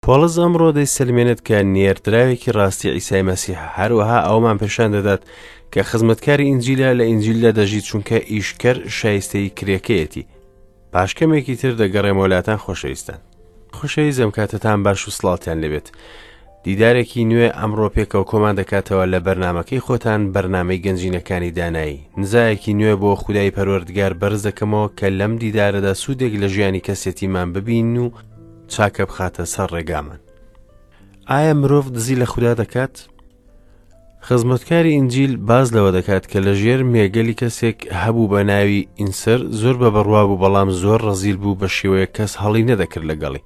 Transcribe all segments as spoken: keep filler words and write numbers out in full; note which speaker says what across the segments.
Speaker 1: پۆڵز ئەمڕۆ دەیسەلمێنێت کە نێردراوێکی ڕاستی عیسای مەسیحە، هەروەها ئەومان پیشان دەدات کە خزمەتکاری ئینجیلە لە ئینجیلدا دەژیت چونکە ئیشکەر شایستەی کرێکەیەتی. پاشکەمێکی تر دەگەڕێمە وڵاتان. خۆشەویستان، خۆشەویستم کاتتان باش و سڵاتیان لەبێت. دیدارێکی نوێ ئەمڕۆ پێکەوە کۆمان دەکاتەوە لە بەرنامەکەی خۆتان، بەرنامەی گەنجینەکانی دانایی. نزایەکی نوێ بۆ خودای پەروەردگار بەرز دەکەمەوە کە لەم دیدارەدا سوودێک لە ژیانی کەسێتیمان ببین و چاکە بخاتە سەر ڕێگامان. ئایا مرۆڤ دزی لە خوددا دەکات؟ خزمەتکاری ئینجیل باز لەوە دەکات کە لە ژێر مێگەلی کەسێک هەبوو بە ناوی ئینسەر، زۆر بە بەڕوا بوو بەڵام زۆر ڕەزیل بوو بە شێوەیە کەس هەڵی نەدەکرد لەگەڵی.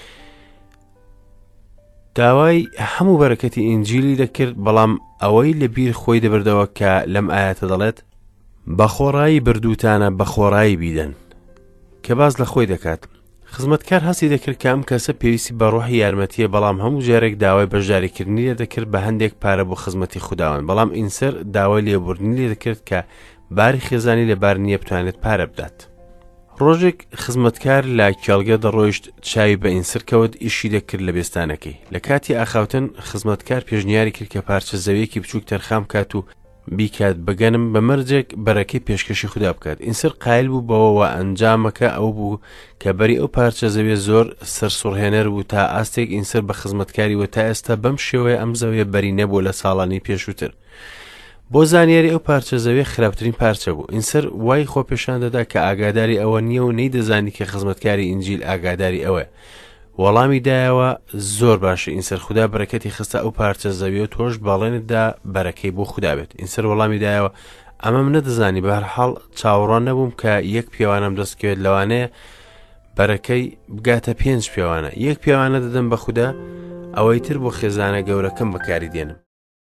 Speaker 1: داوای هەموو بەرەکەتی ئینجیلی دەکرد، بەڵام ئەوەی لە بیر خۆی دەبردەوە کە لەم ئاەتە دەڵێت بە خۆڕایی بردووتانە بە خۆڕایی بیدەن، کە باز لە خۆی دەکات. خزمەتکار هەستی دەکرد کە ئەم کەسە پێویستی بە ڕۆحی یارمەتیە، بەڵام هەموو جارێک داوای بەشداریکردنی لێ دەکرد بە هەندێک پارە بۆ خزمەتی خوداوەند، بەڵام ئینسەر داوای لێبوردنی لێ دەکرد کە باری خێزانی لەبار نییە بتوانێت پارە بدات. ڕۆژێک خزمەتکار لە کێڵگە دەڕۆیشت، چاوی بە ئینسەر کەوت، ئیشی دەکرد لە بێستانەکەی. لە کاتی ئاخاوتن خزمەتکار پێشنیاری کرد کە پارچە زەویەکی بچووک تەرخام کات و بیکات بگەنم بە مەرجێک بەرەکەی پێشکەشی خوددا بکات. ئینسەر قایل بوو بەوەوە ئەنجامەکە ئەو بوو کە بەری ئەو پارچە زەویە زۆر سەرسوڕهێنەر بوو تا ئاستێک ئینسەر بە خزمەتکاری وە تا ئێستا بەم شێوەیە ئەم زەویە بەری نەبوو لە ساڵانی پێشووتر. بۆ زانیاری ئەو پارچە زەویە خراپترین پارچە بوو. ئینسەر وای خۆ پێشان دەدا کە ئاگاداری ئەوە نییە و نەیدەزانی کە خزمەتکاری ئینجیل ئاگاداری ئەوە. وەڵامی دایەوە زۆر باشە. ئینسەر خوددا بەرەکەتی خستە ئەو پارچە زەویە، تۆش باڵێنتدا بەرەکەی بۆ خوددا بێت. ئینسەر وەڵامی دایەوە ئەمەم نەدەزانی، بە هەر حاڵ چاوەڕوان نەبووم کە یەک پیاوانم دەستکەوێت، لەوانەیە بەرەکەی بگاتە پێنج پیاوانە. یەک پیاوانە دەدەم بە خوددا، ئەوەی تر بۆ خێزانە گەورەکەم بەکاری دێنم.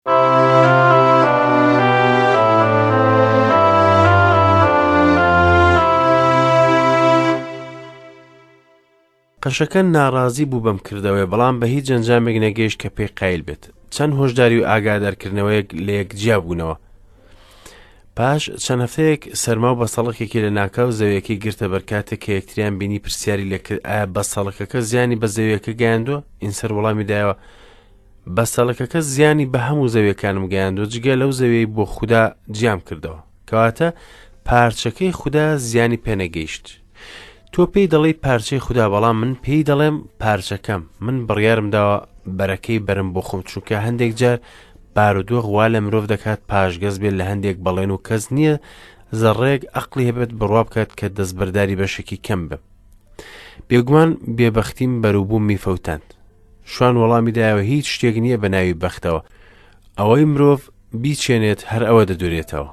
Speaker 1: قەشەکە ناڕازی بوو بەم کردەوەی، بەڵام بە هیچ ئەنجامێک نەگەیشت کە پێی قایل بێت. چەند هۆشداری و ئاگادارکردنەوەیەک لە یەکجیا بوونەوە. پاش چەند هەفتەیەک سەرما و بەسەڵکێکی لە ناکاو زەویەکەی گرتە بەرکاتێک کە یەکتریان بینی پرسیاری لەکرد ئایا بەسەڵکەکە زیانی بە زەویەکە گەیاندووە؟ ئینسەر وەڵامی دایەوە بەسەڵکەکە زیانی بە هەموو زەویەکانم گەیاندووە، جگە لەو زەویەی بۆ خوددا جیام کردەوە، کەواتە پارچەکەی خوددا زیانی پێنەگەیشت. تۆ پێی دەڵێی پارچەی خوددا، بەڵام من پێی دەڵێم پارچەکەم. من بڕیارم داوە بەرەکەی بەرم بۆ خۆم، چونکە هەندێک جار بارودۆخ وا لە مرۆڤ دەکات پاشگەز بێت لە هەندێک بەڵێن و کەس نییە زەڕێک عەقڵی هەبێت بڕوا بکات کە دەستبەرداری بەشێکی کەم بێ. بێگومان بێبەختیم بەرووبووم میفەوتاند. شوان وەڵامی دایەوە هیچ شتێک نییە بە ناوی بەختەوە، ئەوەی مرۆڤ بیچێنێت هەر ئەوە دەدورێتەوە.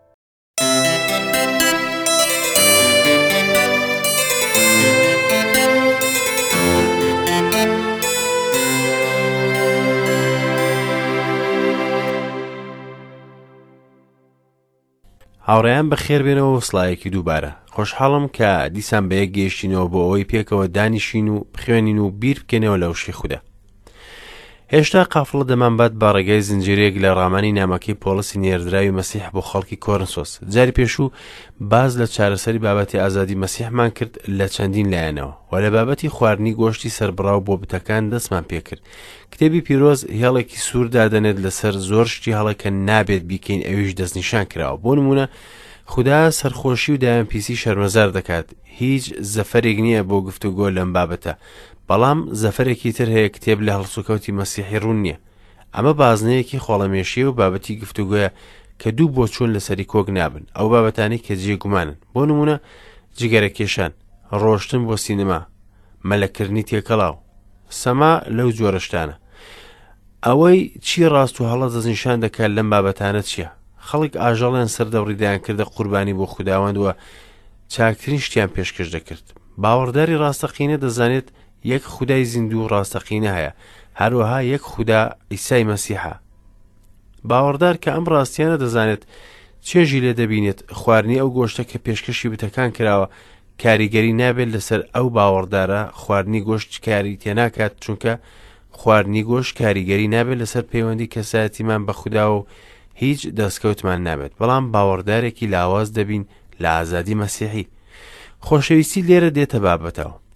Speaker 1: هاوڕێیان بەخێر بێنەوە وسڵایەکی دووبارە. خۆشحاڵم کە دیسان بەیەک گەیشتینەوە بۆ ئەوەی پێکەوە دانیشین و بخوێنین و بیر بکەنەوە لە وشەی خوددا. هێشتا قافڵە دەمانبات بە ڕێگای زنجیرێک لە ڕامانی نامەکەی پۆڵسی نێردراوی مەسیح بۆ خەڵکی کۆرنسۆس. جاری پێشوو باز لە چارەسەری بابەتی ئازادی مەسیحمان کرد لە چەندین لایەنەوە، و لە بابەتی خواردنی گۆشتی سەربڕاو بۆ بتەکان دەستمان پێکرد. کتێبی پیرۆز هێڵێکی سوور دادەنێت لەسەر زۆر شتی هەڵەکە نابێت بیکەین، ئەویش دەستنیشان کراوە. بۆ نمونە خوددا سەرخۆشی و دایان پیسی شەرمەزار دەکات. هیچ زەفەرێک نییە بۆ گفتوگۆ لەم بابەتە، بەڵام زەفەرێکی تر هەیە کتێب لە هەڵسوکەوتی مەسیحی ڕوون نییە. ئەمە بازنەیەکی خۆڵەمێشیە و بابەتی گفتوگۆیە کە دوو بۆ چوون لەسەری کۆک نابن، ئەو بابەتانی کە جێگومانن. بۆ نمونە جگەرەکێشان، ڕۆشتن بۆ سینەما، مەلەکردنی تێکەڵاو، سەما لەو جۆرە شتانە. ئەوەی چی ڕاست و هەڵە دەستنیشان دەکات لەم بابەتانە چییە؟ خەڵک ئاژەڵیان سەردەوڕیدایان کردە قوربانی بۆ خوداوەند وە چاکترین شتیان پێشکەش دەکرد. باوەڕداری ڕاستەقینە دەزانێت یەک خودای زیندوو ڕاستەقینە هەیە، هەروەها یەک خوددا ئیسای مەسیحە. باوەڕدار کە ئەم ڕاستیانە دەزانێت چێژی لێ دەبینێت خواردنی ئەو گۆشتە کە پێشکەشی بتەکان کراوە کاریگەری نابێت لەسەر ئەو باوەڕدارە خواردنی گۆشت کاری تێناکات، چونکە خواردنی گۆشت کاریگەری نابێت لەسەر پەیوەندی کەسایەتیمان بە خوددا و هیچ دەستکەوتمان نابێت، بەڵام باوەڕدارێکی لاواز دەبین لە ئازادی مەسیحی. خۆشەویستی لێرە دێتە بابەتەوە.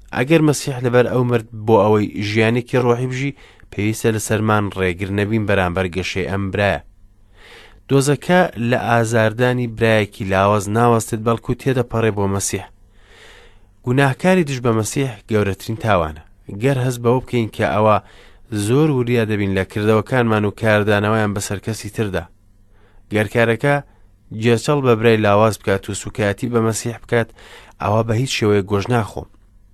Speaker 1: ئەگەر مەسیح لەبەر ئەو مرد بۆ ئەوەی ژیانێکی ڕۆحی بژی پێویستە لەسەرمان ڕێگر نەبین بەرامبەر گەشەی ئەم برایە. دۆزەکە لە ئازاردانی برایەکی لاواز ناوەستێت بەڵکو تێدەپەڕێ بۆ مەسیح. گوناهکاری دژ بە مەسیح گەورەترین تاوانە. گەر هەست بەوە بکەین کە ئەوە زۆر وریا دەبین لە کردەوەکانمان و کاردانەوەیان بەسەر کەسی تردا. گەر کارەکە جێچەڵ بە برای لاواز بکات و سوکایەتی بە مەسیح بکات، ئەوە بە هیچ شێوەیە گۆژ ناخۆم.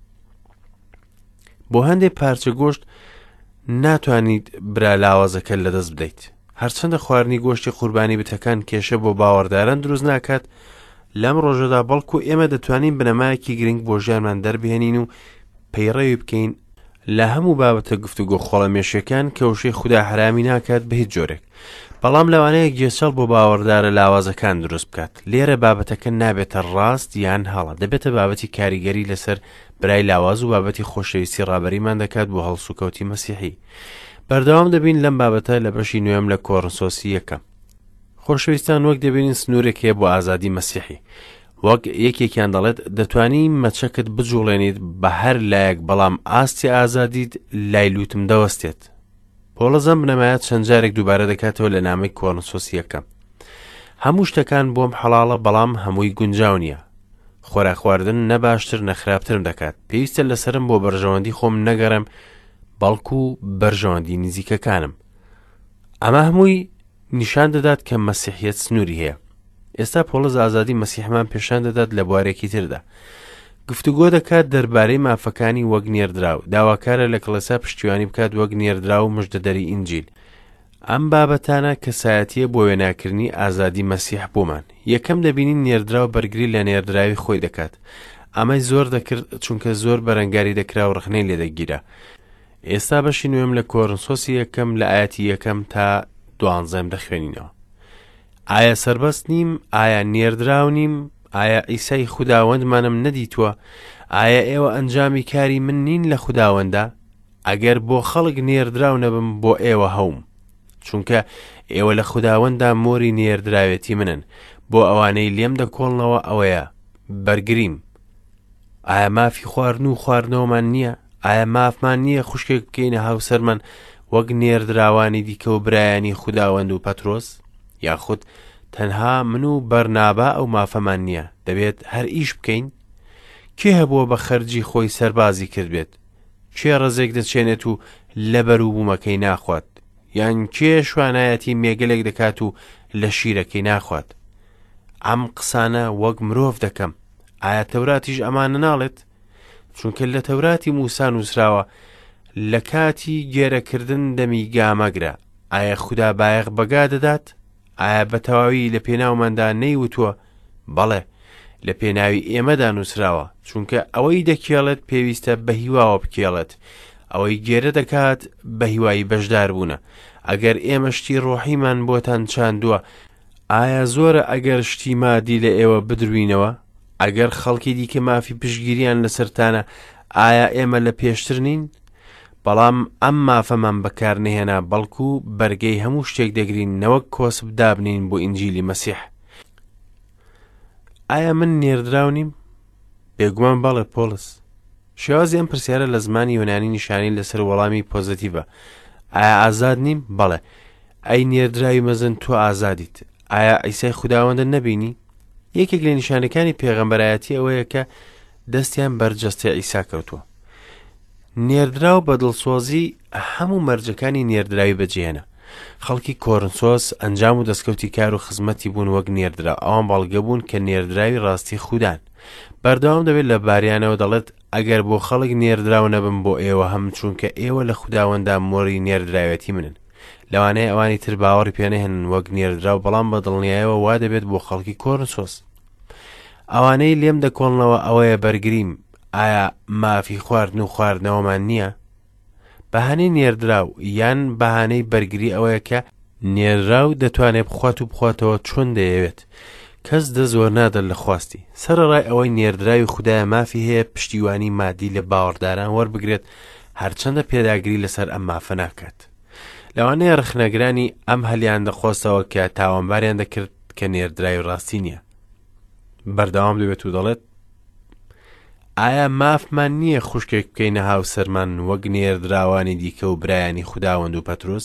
Speaker 1: بۆ هەندێک پارچە گۆشت ناتوانیت برا لاوازەکە لەدەست بدەیت. هەرچەندە خواردنی گۆشتی قوربانی بتەکان کێشە بۆ باوەڕداران دروست ناکات، لەم ڕۆژەدا بەڵکو ئێمە دەتوانین بنەمایەکی گرنگ بۆ ژیانمان دەربهێنین و پەیڕەوی بکەین لە هەموو بابەتە گفتوگۆ خۆڵەمێشیەکان کە وشەی خوددا حرامی ناکات بە هیچ جۆرێک، بەڵام لەوانەیە گێچەڵ بۆ باوەڕدارە لاوازەکان دروست بکات. لێرە بابەتەکە نابێتە ڕاست یان هەڵە، دەبێتە بابەتی کاریگەری لەسەر برای لاواز و بابەتی خۆشەویستی ڕابەریمان دەکات بۆ هەڵسوکەوتی مەسیحی. بەردەوام دەبین لەم بابەتە لە بەشی نوێم لە کۆرنسۆسی یەکەم. خۆشەویستان، وەک دەبینین سنوورێک هەیە بۆ ئازادی مەسیحی. وەک یەکێکیان دەڵێت دەتوانی مەچەکت بجوڵێنیت بە هەر لایەک، بەڵام ئاستی ئازادیت لای لوتم دەوەستێت. پۆڵەزەم بنەمایەت چەند جارێک دووبارە دەکاتەوە لە نامەی کۆرنسۆسی یەکەم. هەموو شتەکان بۆم حەڵاڵە، بەڵام هەمووی گونجاو نییە. خۆراک خواردن نە باشتر نە خراپترم دەکات. پێویستە لەسرم بۆ بەرژەوەندی خۆم نەگەڕم، بەڵکو بەرژەوەندی نزیکەکانم. ئەمە هەمووی نیشان دەدات کە مەسیحیەت سنووری هەیە. ئێستا پۆڵز ئازادی مەسیحمان پیشان دەدات لە بوارێکی تردا. گفتوگۆ دەکات دەربارەی مافەکانی وەک نێردراو. داواکارە لە کڵێسا پشتیوانی بکات وەک نێردراو و مژدەدەری ئینجیل. ئەم بابەتانە کەسایەتیە بۆ وێناکردنی ئازادی مەسیح بۆمان. یەکەم دەبینین نێردراو بەرگری لە نێردراوی خۆی دەکات. ئەمەی زۆر دەکرد چونکە زۆر بەرەنگاری دەکرا و ڕخنەی لێدەگیرە. ئێستا بەشی نوێم لە کۆرنسۆسی یەکەم لە ئاەتی یەکەم تا دوانزەم دەخوێنینەوە. ئایا سربەست نیم؟ ئایا نێردراو نیم؟ ئایا ئیسای خوداوەندمانم نەدیتووە؟ ئایا ئێوە ئەنجامی کاری من نین لە خوداوەندا؟ ئەگەر بۆ خەڵک نێردراو نەبم بۆ ئێوە هەوم، چونکە ئێوە لە خوداوەندا مۆری نێردراوێتی منن. بۆ ئەوانەی لێم دەکۆڵنەوە ئەوەیە بەرگریم. ئایا مافی خواردن و خواردنەوەمان نییە؟ ئایا مافمان نییە خوشکێک بکەینە هاوسەرمان وەک نێردراوانی دیکە و برایانی خوداوەند و پەترۆس؟ یاخود تەنها من و بەرنابا ئەو مافەمان نییە، دەبێت هەر ئیش بکەین؟ کێ هەبووە بە خەرجی خۆی سەربازی کرد بێت؟ کێ ڕزێک دەچێنێت و لەبەر و بوومەکەی ناخوات؟ یان کێ شوانایەتی مێگەلێک دەکات و لە شیرەکەی ناخوات؟ ئەم قسانە وەک مرۆڤ دەکەم. ئایا تەوراتیش ئەمانە ناڵێت؟ چونکە لە تەوراتی موسا نووسراوە لە کاتی گێرەکردن دەمی گامەگرە. ئایا خوددا بایەغ بەگا دەدات؟ ئایا بە تەواوی لە پێناوماندا نەیوتووە؟ بەڵێ، لە پێناوی ئێمەدا نووسراوە، چونکە ئەوەی دەکێڵێت پێویستە بە هیواوە بکێڵێت. ئەوەی گێرە دەکات بە هیوایی بەشدار بوونە. ئەگەر ئێمە شتی ڕۆحیمان بۆتان چاندووە، ئایا زۆرە ئەگەر شتی مادی لە ئێوە بدروینەوە؟ ئەگەر خەڵکی دیکە مافی پشگیریان لەسەرتانە، ئایا ئێمە لە پێشتر نین؟ بەڵام ئەم مافەمان بەکار نهێنا، بەڵکو بەرگەی هەموو شتێک دەگرین، نەوەک کۆسب دابنین بۆ ئینجیلی مەسیح. ئایا من نێردراو نیم؟ بێگومان بەڵێ پۆلس. شێوازی ئەم پرسیارە لە زمانی یۆنانی نیشانی لەسەر وەڵامی پۆزتیڤە. ئایا ئازاد نیم؟ بەڵێ. ئەی نێردراوی مەزن، تۆ ئازادیت. ئایا ئیسای خوداوەندە نەبینی؟ یەکێک لە نیشانەکانی پێغەمبەرایەتی ئەوەیە کە دەستیان بەرجەستەی ئیسا کەوتووە. نێردراو بە دڵسۆزی هەموو مەرجەکانی نێردراوی بەجێهێنا. خەڵکی کۆرنسۆس ئەنجام و دەستکەوتی کار و خزمەتی بوون وەک نێردرا. ئەوان بەڵگە بوون کە نێردراوی ڕاستی خوددان. بەردەوام دەبێت لە باریانەوە دەڵێت ئەگەر بۆ خەڵک نێردراو نەبم بۆ ئێوە هەم، چونکە ئێوە لە خوداوەندا مۆری نێردراوێتی منن. لەوانەیە ئەوانی تر باوەڕی پێنەهێنن وەک نێردراو، بەڵام بە دڵنیایەوە وا دەبێت بۆ خەڵکی کۆرنسۆس. ئەوانەی لێم دەکۆڵنەوە ئەوەیە بەرگریم. ئایا مافی خواردن و خواردنەوەمان نییە؟ بەهانەی نێردراو یان بەهانەی بەرگری ئەوەیە کە نێردراو دەتوانێت بخوات و بخواتەوە چۆن دەیەوێت. کەس دە زۆر نادەن لە خواستی. سەرەڕای ئەوەی نێردراوی خودایە مافی هەیە پشتیوانی مادی لە باوەڕداران وەربگرێت، هەرچەندە پێداگری لەسەر ئەم مافە ناکات. لەوانەیە ڕخنەگرانی ئەم هەلیان دەخۆستەوە کە تاوانباریان دەکرد کە نێردراوی ڕاستی نییە. بەردەوام دەبێت و دەڵێت ئایا مافمان نییە خوشکێک بکەینە هاوسەرمان وەک نێردراوانی دیکە و برایانی خوداوەند و پەترۆس؟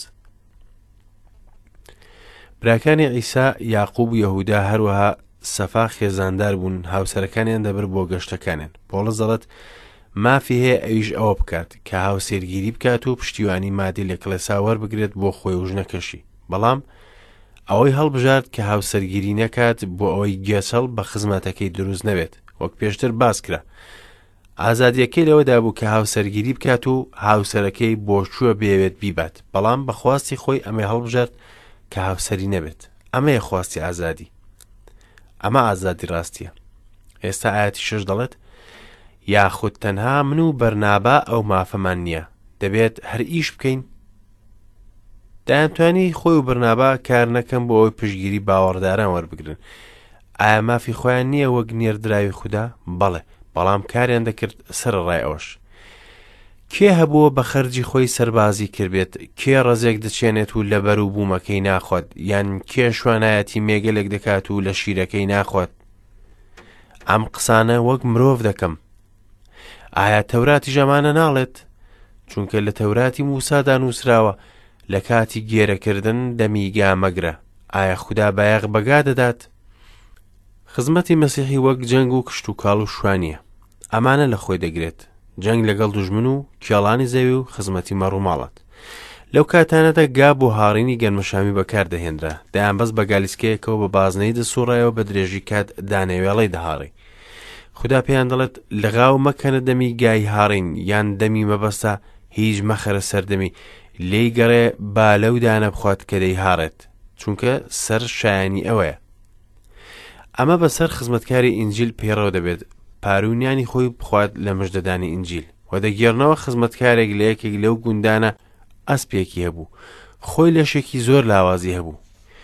Speaker 1: براکانی عیسا یاقوب و یەهودا هەروەها سەفا خێزاندار بوون، هاوسەرەکانیان دەبر بۆ گەشتەکانیان. پۆڵس دەڵێت مافی هەیە ئەویش ئەوە بکات کە هاوسێرگیری بکات و پشتیوانی مادی لە کڵێسا وەربگرێت بۆ خۆی و ژنەکەشی، بەڵام ئەوەی هەڵبژارد کە هاوسەرگیری نەکات بۆ ئەوەی گێچەڵ بە خزمەتەکەی دروست نەبێت، وەک پێشتر باس کرا. ئازادیەکەی لەوەدا بوو کە هاوسەرگیری بکات و هاوسەرەکەی بۆ چووە بێوێت بیبات، بەڵام بەخواستی خۆی ئەمەی هەڵبژارد کە هاوسەری نەبێت. ئەمەیە خواستی ئازادی، ئەمە ئازادی ڕاستیە. ئێستا ئاەتی شەش دەڵێت یاخود تەنها من و بەرنابا ئەو مافەمان نییە، دەبێت هەر ئیش بکەین. دایانتوانی خۆی و بەرنابا کار نەکەم بۆ ئەوی پشتگیری باوەڕداران وەربگرن. ئایا مافی خۆیان نییە وەک نێردراوی خوددا؟ بەڵێ، بەڵام کاریان دەکرد سەرڕای ئەوەش. کێ هەبووە بە خەرجی خۆی سەربازی کردبێت؟ کێ ڕزێک دەچێنێت و لە بەر و بوومەکەی ناخوات؟ یان کێ شوانایەتی مێگەلێک دەکات و لە شیرەکەی ناخوات؟ ئەم قسانە وەک مرۆڤ دەکەم. ئایا تەوراتی ژەمانە ناڵێت؟ چونکە لە تەوراتی موسادا نووسراوە لە کاتی گێرەکردن دەمیگا مەگرە. ئایا خوددا بایەغ بەگا دەدات؟ خزمەتی مەسیحی وەک جەنگ و کشت و کاڵ و شوانیە. ئەمانە لە خۆی دەگرێت، جەنگ لەگەڵ دوژمن و کێڵانی زەوی و خزمەتی مەڕووماڵات. لەو کاتانەدا گا بۆ هاڕینی گەنمەشامی بەکاردەهێنرا، دەیانبەست بە گالیسکەیەکەوە بە بازنەی دەسوڕایەوە بە درێژی کات دانەوێڵەی دەهاڕی. خوددا پێیان دەڵێت لەغاو مەکەنە دەمی گای هاڕین یان دەمی مەبەستە، هیچ مەخەرە سەردەمی لێی گەڕێ با لەو دانە بخوات کە دەی هاڕێت، چونکە سەر شایانی ئەوەیە. ئەمە بەسەر خزمەتکاری ئینجیل پێڕەو دەبێت پارونیانی خۆی بخوات لە مژدەدانی ئینجیل و دەگێڕنەوە خزمەتکارێک لە یەکێک لەو گوندانە ئەسپێکی هەبوو، خۆی لەشێکی زۆر لاوازی هەبوو.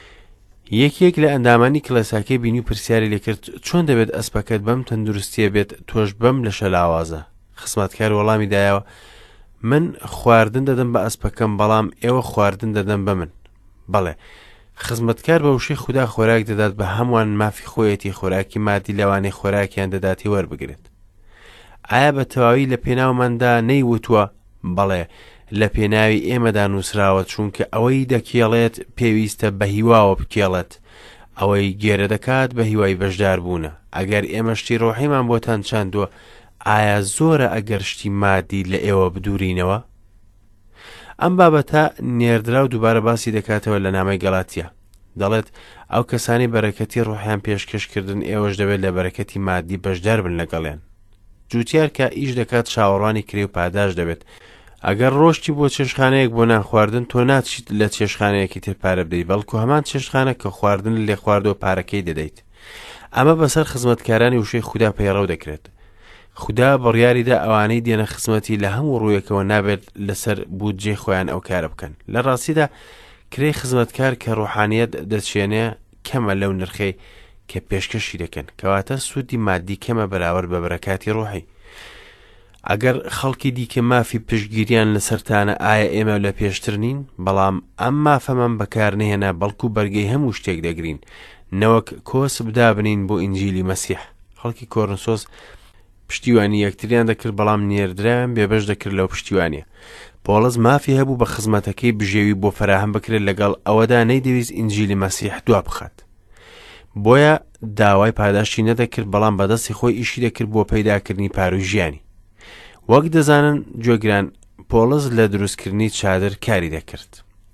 Speaker 1: یەکێک لە ئەندامانی کڵێساکەی بینی و پرسیاری لێکرد چۆن دەبێت ئەسپەکەت بەم تەندروستیە بێت تۆش بەم لەشە لاوازە؟ خزمەتکار وەڵامی دایەوە من خواردن دەدەم بە ئەسپەکەم، بەڵام ئێوە خواردن دەدەم بە من. بەڵێ، خزمەتکار بە وشەی خوددا خۆراک دەدات بە هەمووان مافی خۆیەتی خۆراکی مادی لەوانەی خۆراکیان دەداتی وەربگرێت. ئایا بە تەواوی لە پێناوماندا نەیوتووە؟ بەڵێ، لە پێناوی ئێمەدا نووسراوە، چونکە ئەوەی دەکێڵێت پێویستە بە هیواوە بکێڵێت، ئەوەی گێرە دەکات بە هیوای بەشدار بوونە. ئەگەر ئێمە شتی ڕۆحیمان بۆتان چاندووە، ئایا زۆرە ئەگەر شتی مادی لە ئێوە بدورینەوە؟ ئەم بابەتە نێردرا و دووبارە باسی دەکاتەوە لە نامەی گەڵاتیە. دەڵێت ئەو کەسانی بەرەکەتی ڕۆحیان پێشکەشکردن ئێوەش دەبێت لە بەرەکەتی مادی بەشدار بن لەگەڵیان. جوتیار کە ئیش دەکات چاوەڕوانی کرێ و پاداش دەبێت. ئەگەر ڕۆشتی بۆ چێشخانەیەک بۆ نان خواردن، تۆ ناچیت لە چێشخانەیەکی تر پارە بدەیت، بەڵکو هەمان چێشخانە کە خواردن لێ خواردەوە پارەکەی دەدەیت. ئەمە بەسەر خزمەتکارانی وشەی خوددا پەیڕەو دەکرێت. خوددا بڕیاریدا ئەوانەی دێنە خزمەتی لە هەموو ڕوویەکەوە نابێت لەسەر بودجێ خۆیان ئەو کارە بکەن. لە ڕاستیدا کرێی خزمەتکار کە ڕوحانیەت دەچێنێ کەمە لەو نرخەی کە پێشکەشی دەکەن، کەواتە سوودی مادی کەمە بەراورد بە بەرەکاتی ڕوحی. ئەگەر خەڵکی دیکە مافی پشتگیریان لەسەرتانە، ئایا ئێمە لە پێشتر نین؟ بەڵام ئەم مافەمان بەکار نهێنا، بەڵکو بەرگەی هەموو شتێک دەگرین، نەوەک کۆس بدابنین بۆ ئینجیلی مەسیح. خەڵکی کۆرنسۆس پشتیوانی یەکتریان دەکرد، بەڵام نێردرایان بێبەش دەکرد لەو پشتیوانیە. پۆڵس مافی هەبوو بە خزمەتەکەی بژێوی بۆ فراهم بکرێت، لەگەڵ ئەوەدا نەیدەویست ئینجیلی مەسیح دوا بخات. بۆیە داوای پاداشتی نەدەکرد، بەڵام بەدەستی خۆی ئیشی دەکرد بۆ پەیداکردنی پاروی ژیانی. وەک دەزانن گوێگران، پۆڵس لە دروستکردنی چادر کاری دەکرد.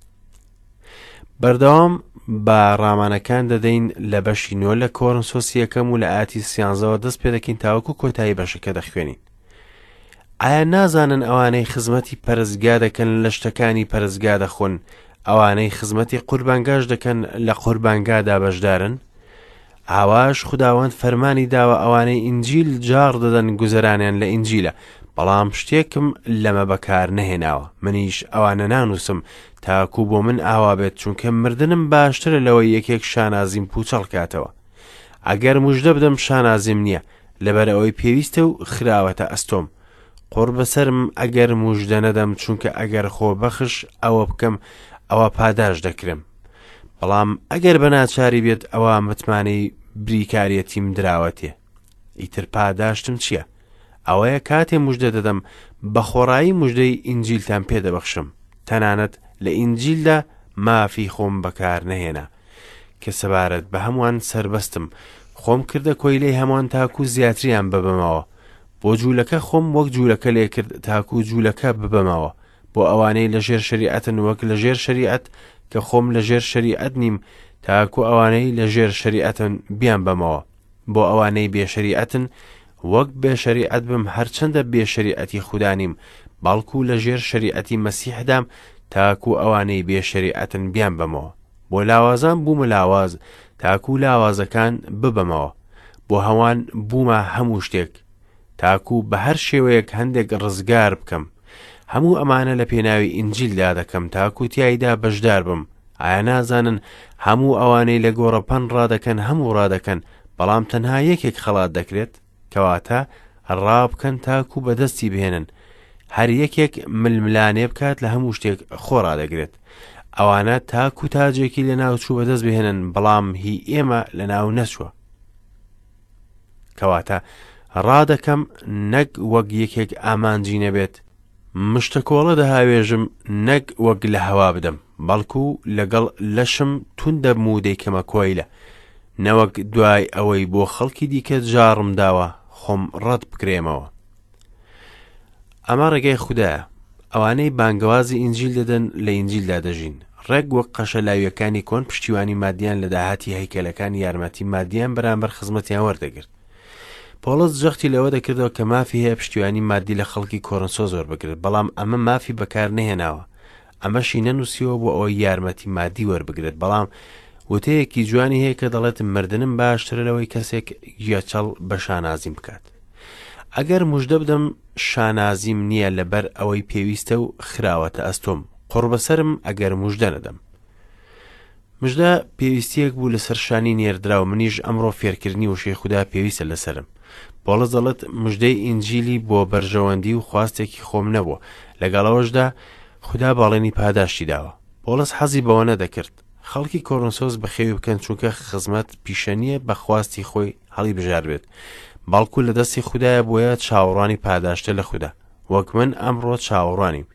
Speaker 1: بەردەوام بە ڕامانەکان دەدەین لە بەشی نۆ لە کۆرنسۆس یەکەم و لە ئاەتی سیانزەوە دەست پێ دەکەین تاوەکو کۆتایی بەشەکە دەخوێنین. ئایا نازانن ئەوانەی خزمەتی پەرستگا دەکەن لە شتەکانی پەرستگا دەخۆن، ئەوانەی خزمەتی قوربانگاش دەکەن لە قوربانگادا بەشدارن؟ ئاواش خوداوەند فەرمانی داوە ئەوانەی ئینجیل جار دەدەن گوزەرانیان لە ئینجیلە، بەڵام شتێکم لەمە بەکار نەهێناوە. منیش ئەوانە نانووسم تاکو بۆ من ئاوا بێت، چونکە مردنم باشترە لەوەی یەکێک شانازیم پوچەڵ کاتەوە. ئەگەر موژدە بدەم شانازیم نییە، لەبەر ئەوەی پێویستە و خراوەتە ئەستۆم. قڕ بەسرم ئەگەر موژدە نەدەم، چونکە ئەگەر خۆ بەخش ئەوە بکەم ئەوە پاداش دەکرم، بەڵام ئەگەر بە ناچاری بێت ئەوە متمانەی بریکارەتیم دراوەتێ. ئیتر پاداشتم چییە؟ ئەوەیە کاتێ موژدە دەدەم بە خۆڕایی موژدەی ئینجیلتان پێدەبەخشم تەنانەت لە ئینجیلدا مافی خۆم بەکار نەهێنا کە سەبارەت بە هەمووان سربەستم خۆم کردە کۆیلەی هەمووان تاکو زیاتریان ببەمەوە بۆ جوولەکە خۆم وەک جوولەکە لێ کرد تاکو جوولەکە ببەمەوە بۆ ئەوانەی لەژێر شەریعەتن وەک لەژێر شەریعەت کە خۆم لەژێر شەریعەت نیم تاکو ئەوانەی لەژێر شەریعەتن بیان بەمەوە بۆ ئەوانەی بێشەریعەتن وەک بێشەریعەت بم هەرچەندە بێشەریعەتی خوددا نیم بەڵکو لەژێر شەریعەتی مەسیحدام تاکو ئەوانەی بێشەریعەتن بیان بەمەوە بۆ لاوازان بوومە لاواز تاکو لاوازەکان ببەمەوە بۆ هەوان بوومە هەموو شتێک تاکو بە هەر شێوەیەک هەندێک ڕزگار بکەم هەموو ئەمانە لە پێناوی ئینجیلدا دەکەم تاکو تیایدا بەشدار بم ئایا نازانن هەموو ئەوانەی لە گۆڕەپەن ڕادەکەن هەموو ڕادەکەن بەڵام تەنها یەکێک خەڵات دەکرێت کەواتە ڕابکەن تاکو بەدەستی بهێنن هەر یەکێک ململانێ بکات لە هەموو شتێک خۆڕادەگرێت ئەوانە تاکو تاجێکی لە ناوچوو بەدەست بهێنن بەڵام هی ئێمە لە ناو نەچووە کەواتە ڕادەکەم نەک وەک یەکێک ئامانجی نەبێت مشتەکۆڵە دەهاوێژم نەک وەک لە هەوا بدەم بەڵکو لەگەڵ لەشم توندە و دەیکەمە کۆیلە نەوەک دوای ئەوەی بۆ خەڵکی دیکە جاڕم داوە خۆم ڕەت بکرێمەوە ئەمە ڕێگای خوددایە ئەوانەی بانگەوازی ئینجیل دەدەن لە ئینجیلدا دەژین ڕێک وەک قەشە لاویەکانی کۆن پشتیوانی مادیان لە داهاتی هەیکەلەکانی یارمەتی مادیان بەرامبەر خزمەتیان وەردەگرت پۆڵس جەختی لەوە دەکردەوە کە مافی هەیە پشتیوانی مادی لە خەڵکی کۆرنسۆ زۆر بگرێت بەڵام ئەمە مافی بەکار نەهێناوە ئەمەشی نەنووسیەوە بۆ ئەوەی یارمەتی مادی وەربگرێت بەڵام وتەیەکی جوانی هەیە کە دەڵێت مردنم باشترە لەوەی کەسێک گوێچەڵ بە شانازیم بکات ئەگەر موژدە بدەم شانازیم نییە لەبەر ئەوەی پێویستە و خراوەتە ئەستۆم قڕ بەسەرم ئەگەر موژدە نەدەم مژدە پێویستیەک بوو لەسەر شانی نێردرا و منیش ئەمڕۆ فێرکردنی وشەی خوددا پێویستە لەسرم پۆڵس دەڵێت مژدەی ئینجیلی بۆ بەرژەوەندی و خواستێکی خۆم نەبووە لەگەڵەوەشدا خوددا باڵێنی پاداشتی داوە پۆڵس حەزی بەوە نەدەکرد خەڵکی کۆرنسۆس بەخێوی بکەن چونکە خزمەت پیشەنیە بە خواستی خۆی هەڵی بژار بێت بەڵکو لە دەستی خوددایە بۆیە چاوەڕانی پاداشتە لە خوددا وەک من ئەمڕۆ چاوەڕانیم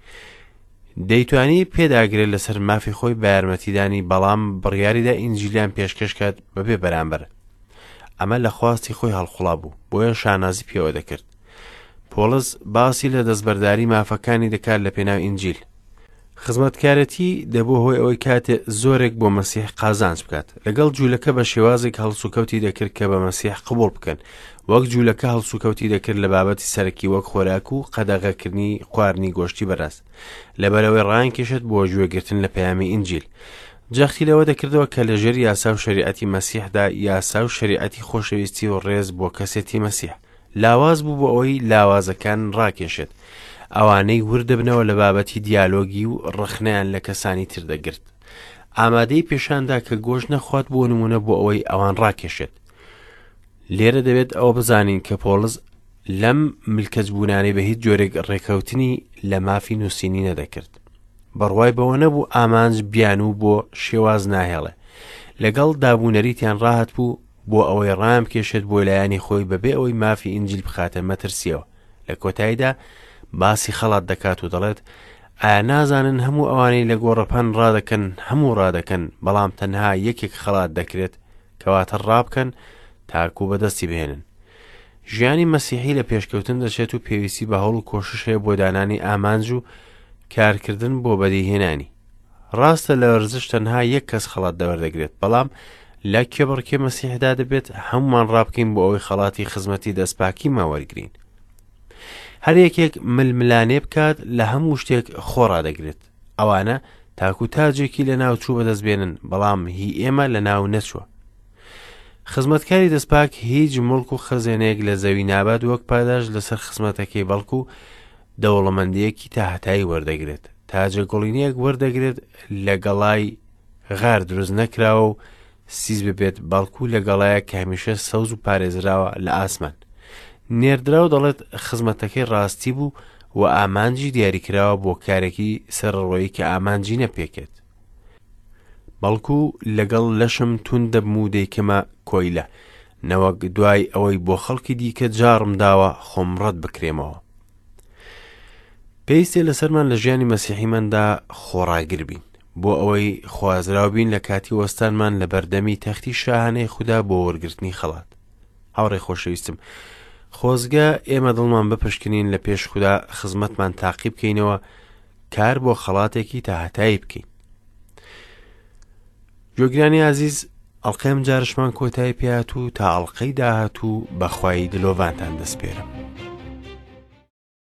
Speaker 1: دەیتوانی پێداگرێت لەسەر مافی خۆی بە یارمەتیدانی بەڵام بڕیاریدا ئینجیلیان پێشکەش کات بەبێ بەرامبەر ئەمە لە خواستی خۆی هەڵخوڵا بوو بۆیە شانازی پێوە دەکرد پۆڵس باسی لە دەستبەرداری مافەکانی دەکات لە پێناو ئینجیل خزمەتکارەتی دەبوو هۆی ئەوەی کاتێ زۆرێک بۆ مەسیح قازانج بکات لەگەڵ جوولەکە بە شێوازێک هەڵسوکەوتی دەکرد کە بە مەسیح قبول بکەن وەک جوولەکە هەڵسوکەوتی دەکرد لە بابەتی سەرەکی وەک خۆراک و قەدەغەکردنی خواردنی گۆشتی بەراست لەبەرەوەی ڕایانکێشێت بۆ گوێگرتن لە پەیامی ئینجیل جەختی لەوە دەکردەوە کە لەژێر یاسا و شەریعەتی مەسیحدا یاسا و شەریعەتی خۆشەویستی و ڕێز بۆ کەسێتی مەسیح لاواز بوو بۆ ئەوەی لاوازەکان ڕاکێشێت ئەوانەی وردەبنەوە لە بابەتی دیالۆگی و ڕخنیان لە کەسانی تر دەگرت ئامادەی پێشاندا کە گۆشت نەخوات بۆ نمونە بۆ ئەوەی ئەوان ڕاکێشێت لێرە دەبێت ئەوە بزانین کە پۆڵس لەم ملکەجبوونانەی بە هیچ جۆرێک ڕێکەوتنی لە مافی نووسینی نەدەکرد بەڕوای بەوە نەبوو ئامانج بیان و بۆ شێواز ناهێڵێ لەگەڵ دابوونەریتیان ڕاهات بوو بۆ ئەوەی ڕام کێشێت بۆ لایانی خۆی بەبێ ئەوەی مافی ئینجیل بخاتە مەترسیەوە لە کۆتاییدا باسی خەڵات دەکات و دەڵێت ئایا نازانن هەموو ئەوانەی لە گۆڕەپەن ڕادەکەن هەموو ڕادەکەن بەڵام تەنها یەکێک خەڵات دەکرێت کەواتە ڕابکەن تاکو بەدەستی بهێنن ژیانی مەسیحی لە پێشکەوتن دەچێت و پێویستی بە هەوڵ و کۆشش هەیە بۆ دانانی ئامانج و کارکردن بۆ بەدیهێنانی ڕاستە لە وەرزش تەنها یەک کەس خەڵات دەوەردەگرێت بەڵام لە کێبڕکێ مەسیحدا دەبێت هەمومان ڕابکەین بۆ ئەوەی خەڵاتی خزمەتی دەستپاکی ماوەرگرین هەر یەکێک ململانێ بکات لە هەموو شتێک خۆڕادەگرێت ئەوانە تاکو تاجێکی لە ناو چوو بەدەست بێنن بەڵام هی ئێمە لە ناو نەچووە خزمەتکاری دەستپاک هیچ مڵک و خەزێنەیەک لە زەوی نابات وەک پاداش لەسەر خزمەتەکەی بەڵکو دەوڵەمەندیەکی تاهەتایی وەردەگرێت تاجە گوڵینەیەک وەردەگرێت لە گەڵای غار دروست نەکراوە و سیز ببێت بەڵکو لە گەڵایە کە هەمیشە سەوز و پارێزراوە لە ئاسمان نێردرا و دەڵێت خزمەتەکەی ڕاستی بوو و ئامانجی دیاریکراوە بۆ کارێکی سەرڕۆیی کە ئامانجی نەپێکێت بەڵکو لەگەڵ لەشم توندە بمودەی کەمە کۆیلە نەوەک دوای ئەوەی بۆ خەڵکی دیکە جارم داوە خۆم ڕەت بکرێمەوە. پێویستێ لەسەرمان لە ژیانی مەسیحیماندا خۆڕاگر بین بۆ ئەوەی خوازراو بین لە کاتی وەستانمان لە بەردەمی تەختی شاهانەی خوددا بۆ وەرگرتنی خەڵات. هاوڕێی خۆشەویستم، خۆزگە ئێمە دڵمان بپشکنین لە پێش خوددا خزمەتمان تاقی بکەینەوە، کار بۆ خەڵاتێکی تاهەتایی بکەین. گوێگرانی عزیز، ئەڵقەم جارشمان کۆتایی پێهاتوو تا ئەڵقەی داهاتوو بەخوای دلۆڤانتان دەسپێرم.